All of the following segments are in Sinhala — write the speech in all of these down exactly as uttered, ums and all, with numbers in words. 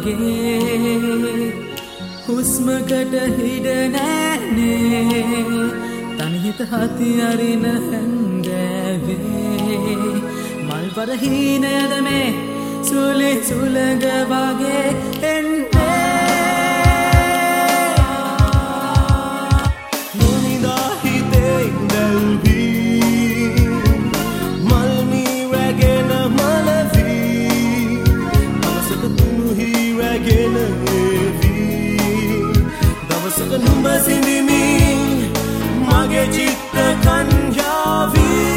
වාගේ හුස්මකට හිඩ නෑනේ තනිහිත හති අරින හැන්දෑවේ මල් පරහීනයද මේ සුලි සුලග වගේ එන්නේ නොනිදා හිතේ දැල්වී මල්මී රැගෙන මලවී දවසක තුනුහි රැගෙන ඒවී දවසක නුඹ සිඳිමි මගේ චිත්ත කන්‍යාවී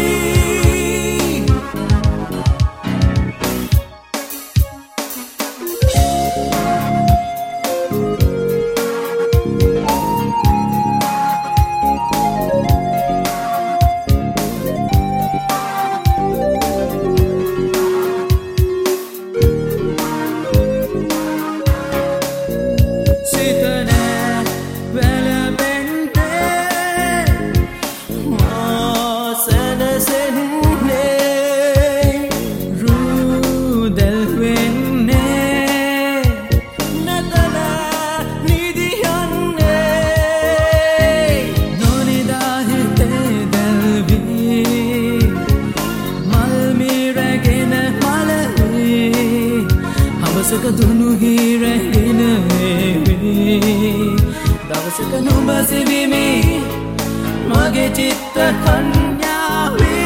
දවසක දුනුහි රැගෙන වේවි දවසක නුඹ සිවිමි මගේ චිත්ත කන්‍යාවී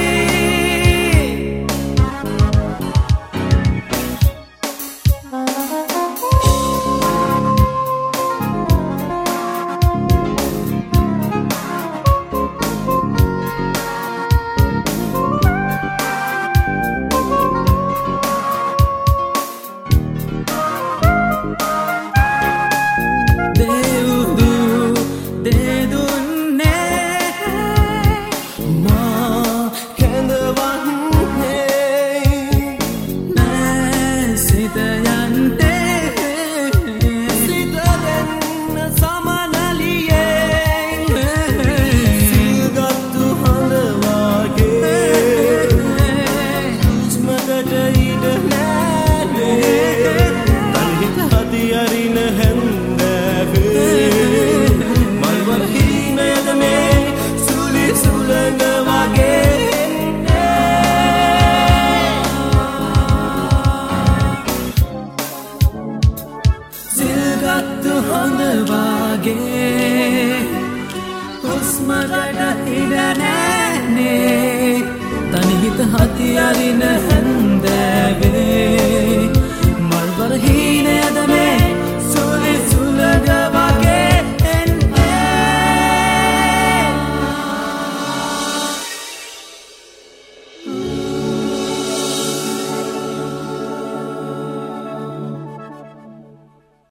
හුස්මකට හිඩ නෑනේ තනිහිත හති අරින හැන්ද